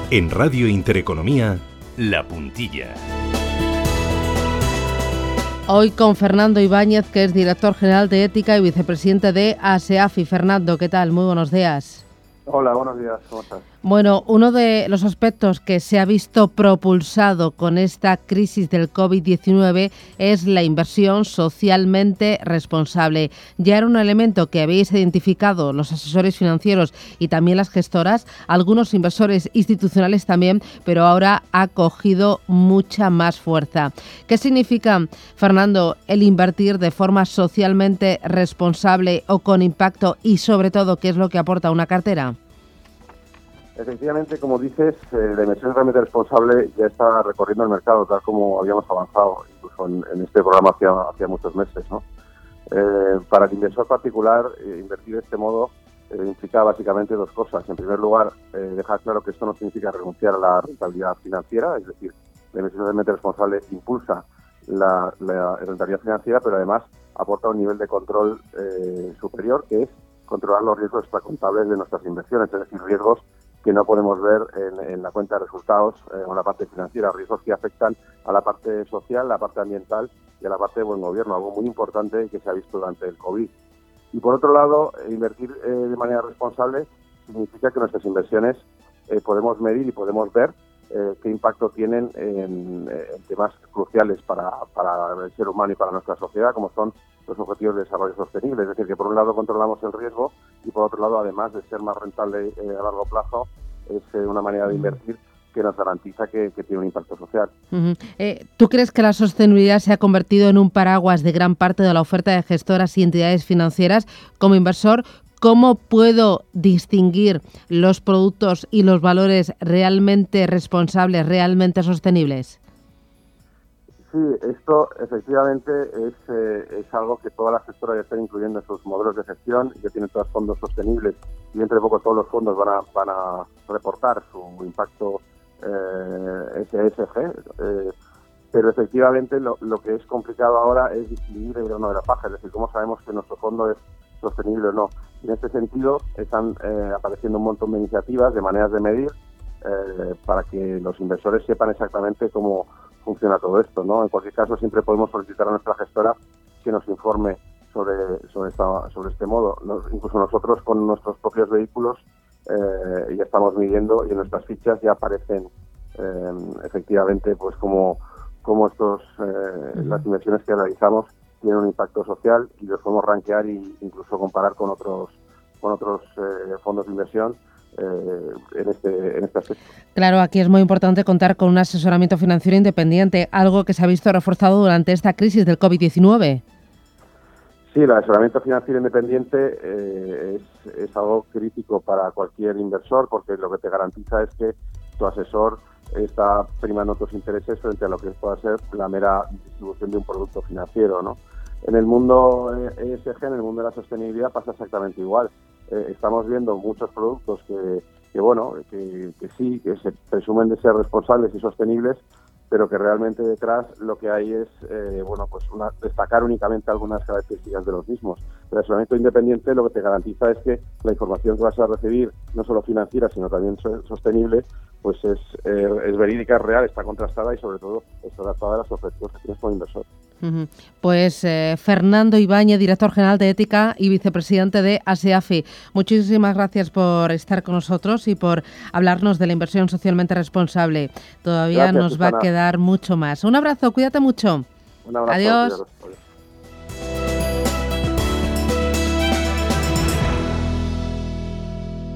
En Radio Intereconomía, La Puntilla. Hoy con Fernando Ibáñez, que es director general de Ética y vicepresidente de ASEAFI. Fernando, ¿qué tal? Muy buenos días. Hola, buenos días. ¿Cómo estás? Bueno, uno de los aspectos que se ha visto propulsado con esta crisis del COVID-19 es la inversión socialmente responsable. Ya era un elemento que habéis identificado los asesores financieros y también las gestoras, algunos inversores institucionales también, pero ahora ha cogido mucha más fuerza. ¿Qué significa, Fernando, el invertir de forma socialmente responsable o con impacto y, sobre todo, qué es lo que aporta una cartera? Efectivamente, como dices, la inversión realmente responsable ya está recorriendo el mercado, tal como habíamos avanzado incluso en este programa hacía muchos meses, ¿no? Para el inversor particular, invertir de este modo implica básicamente dos cosas. En primer lugar, dejar claro que esto no significa renunciar a la rentabilidad financiera, es decir, la inversión realmente responsable impulsa la rentabilidad financiera, pero además aporta un nivel de control superior, que es controlar los riesgos extracontables de nuestras inversiones, es decir, riesgos que no podemos ver en la cuenta de resultados o en la parte financiera, riesgos que afectan a la parte social, a la parte ambiental y a la parte de buen gobierno, algo muy importante que se ha visto durante el COVID. Y por otro lado, invertir de manera responsable significa que nuestras inversiones podemos medir y podemos ver qué impacto tienen en temas cruciales para el ser humano y para nuestra sociedad, como son los objetivos de desarrollo sostenible. Es decir, que por un lado controlamos el riesgo y por otro lado, además de ser más rentable a largo plazo, es una manera de invertir que nos garantiza que tiene un impacto social. ¿Tú crees que la sostenibilidad se ha convertido en un paraguas de gran parte de la oferta de gestoras y entidades financieras? Como inversor, ¿cómo puedo distinguir los productos y los valores realmente responsables, realmente sostenibles? Sí, esto efectivamente es algo que todas las gestoras ya están incluyendo en sus modelos de gestión, ya tienen todos fondos sostenibles y dentro de poco todos los fondos van a reportar su impacto ESG, pero efectivamente lo que es complicado ahora es distinguir el grano de la paja, es decir, cómo sabemos que nuestro fondo es sostenible o no. Y en este sentido están apareciendo un montón de iniciativas, de maneras de medir, para que los inversores sepan exactamente cómo funciona todo esto, ¿no? En cualquier caso, siempre podemos solicitar a nuestra gestora que nos informe sobre este modo. Incluso nosotros con nuestros propios vehículos ya estamos midiendo y en nuestras fichas ya aparecen efectivamente pues como las inversiones que realizamos tienen un impacto social y los podemos rankear e incluso comparar con otros fondos de inversión en este aspecto. Claro, aquí es muy importante contar con un asesoramiento financiero independiente, algo que se ha visto reforzado durante esta crisis del COVID-19. Sí, el asesoramiento financiero independiente es algo crítico para cualquier inversor porque lo que te garantiza es que tu asesor está primando tus intereses frente a lo que pueda ser la mera distribución de un producto financiero, ¿no? En el mundo ESG, en el mundo de la sostenibilidad, pasa exactamente igual. Estamos viendo muchos productos que sí, que se presumen de ser responsables y sostenibles, pero que realmente detrás lo que hay es destacar únicamente algunas características de los mismos. El asesoramiento independiente lo que te garantiza es que la información que vas a recibir, no solo financiera, sino también sostenible, pues es verídica, es real, está contrastada y sobre todo está adaptada a los objetivos que tienes como inversor. Pues Fernando Ibáñez, director general de Ética y vicepresidente de ASEAFI. Muchísimas gracias por estar con nosotros y por hablarnos de la inversión socialmente responsable. Todavía Gracias, nos va a quedar mucho más. Un abrazo, cuídate mucho. Un abrazo. Adiós. Adiós.